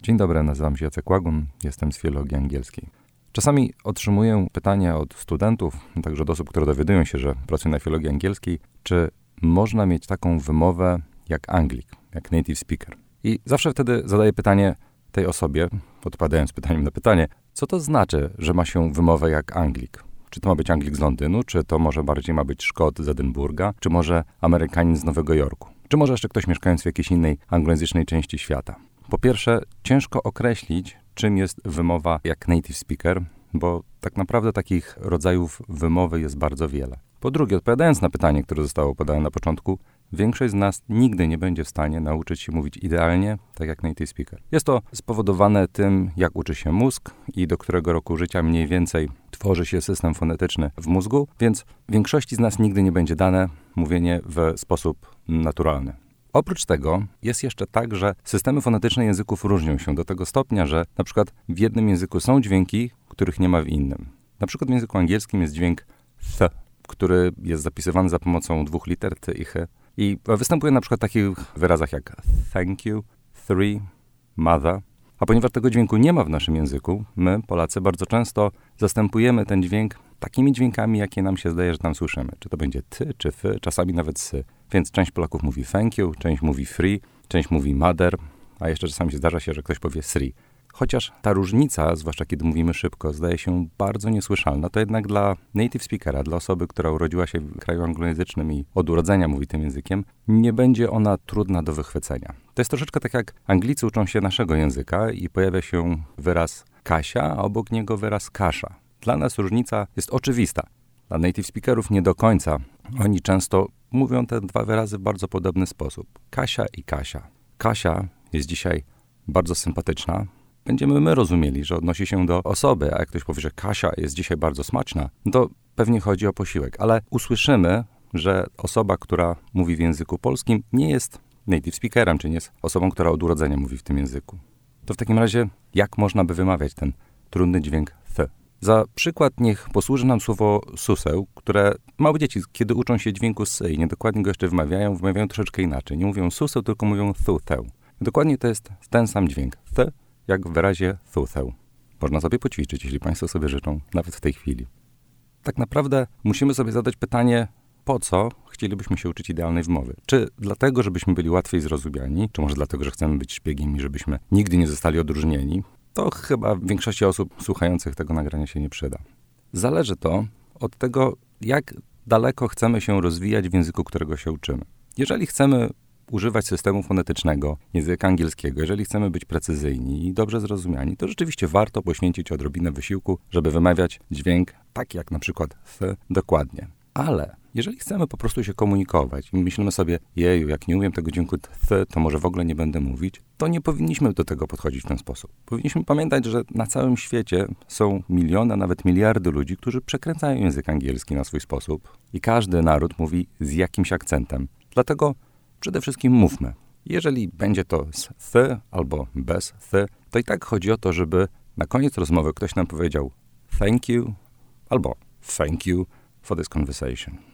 Dzień dobry, nazywam się Jacek Łagun, jestem z filologii angielskiej. Czasami otrzymuję pytania od studentów, także od osób, które dowiadują się, że pracują na filologii angielskiej, czy można mieć taką wymowę jak Anglik, jak native speaker. I zawsze wtedy zadaję pytanie tej osobie, odpowiadając pytaniem na pytanie, co to znaczy, że ma się wymowę jak Anglik? Czy to ma być Anglik z Londynu, czy to może bardziej ma być Szkot z Edynburga, czy może Amerykanin z Nowego Jorku? Czy może jeszcze ktoś mieszkający w jakiejś innej anglojęzycznej części świata? Po pierwsze, ciężko określić, czym jest wymowa jak native speaker, bo tak naprawdę takich rodzajów wymowy jest bardzo wiele. Po drugie, odpowiadając na pytanie, które zostało podane na początku, większość z nas nigdy nie będzie w stanie nauczyć się mówić idealnie, tak jak native speaker. Jest to spowodowane tym, jak uczy się mózg i do którego roku życia mniej więcej tworzy się system fonetyczny w mózgu, więc większości z nas nigdy nie będzie dane mówienie w sposób naturalny. Oprócz tego jest jeszcze tak, że systemy fonetyczne języków różnią się do tego stopnia, że na przykład w jednym języku są dźwięki, których nie ma w innym. Na przykład w języku angielskim jest dźwięk th, który jest zapisywany za pomocą dwóch liter t i ch. I występuje na przykład w takich wyrazach jak thank you, three, mother. A ponieważ tego dźwięku nie ma w naszym języku, my, Polacy, bardzo często zastępujemy ten dźwięk takimi dźwiękami, jakie nam się zdaje, że tam słyszymy. Czy to będzie ty, czy fy, czasami nawet sy. Więc część Polaków mówi thank you, część mówi free, część mówi mother, a jeszcze czasami zdarza się, że ktoś powie three. Chociaż ta różnica, zwłaszcza kiedy mówimy szybko, zdaje się bardzo niesłyszalna, to jednak dla native speakera, dla osoby, która urodziła się w kraju anglojęzycznym i od urodzenia mówi tym językiem, nie będzie ona trudna do wychwycenia. To jest troszeczkę tak, jak Anglicy uczą się naszego języka i pojawia się wyraz Kasia, a obok niego wyraz Kasza. Dla nas różnica jest oczywista. Dla native speakerów nie do końca. Oni często mówią te dwa wyrazy w bardzo podobny sposób. Kasia i Kasia. Kasia jest dzisiaj bardzo sympatyczna. Będziemy my rozumieli, że odnosi się do osoby, a jak ktoś powie, że Kasia jest dzisiaj bardzo smaczna, to pewnie chodzi o posiłek. Ale usłyszymy, że osoba, która mówi w języku polskim, nie jest native speakerem, czy nie jest osobą, która od urodzenia mówi w tym języku. To w takim razie, jak można by wymawiać ten trudny dźwięk th? Za przykład niech posłuży nam słowo suseł, które małe dzieci, kiedy uczą się dźwięku s i niedokładnie go jeszcze wymawiają troszeczkę inaczej. Nie mówią suseł, tylko mówią thuthę. Dokładnie to jest ten sam dźwięk th, jak w wyrazie thuthę. Można sobie poćwiczyć, jeśli Państwo sobie życzą, nawet w tej chwili. Tak naprawdę musimy sobie zadać pytanie, po co chcielibyśmy się uczyć idealnej wymowy? Czy dlatego, żebyśmy byli łatwiej zrozumiani, czy może dlatego, że chcemy być szpiegiem i żebyśmy nigdy nie zostali odróżnieni? To chyba większości osób słuchających tego nagrania się nie przyda. Zależy to od tego, jak daleko chcemy się rozwijać w języku, którego się uczymy. Jeżeli chcemy używać systemu fonetycznego języka angielskiego, jeżeli chcemy być precyzyjni i dobrze zrozumiani, to rzeczywiście warto poświęcić odrobinę wysiłku, żeby wymawiać dźwięk tak jak na przykład th dokładnie. Ale jeżeli chcemy po prostu się komunikować i myślimy sobie, jeju, jak nie umiem tego dźwięku th, to może w ogóle nie będę mówić, to nie powinniśmy do tego podchodzić w ten sposób. Powinniśmy pamiętać, że na całym świecie są miliony, a nawet miliardy ludzi, którzy przekręcają język angielski na swój sposób i każdy naród mówi z jakimś akcentem. Dlatego przede wszystkim mówmy. Jeżeli będzie to z th albo bez th, to i tak chodzi o to, żeby na koniec rozmowy ktoś nam powiedział thank you albo thank you for this conversation.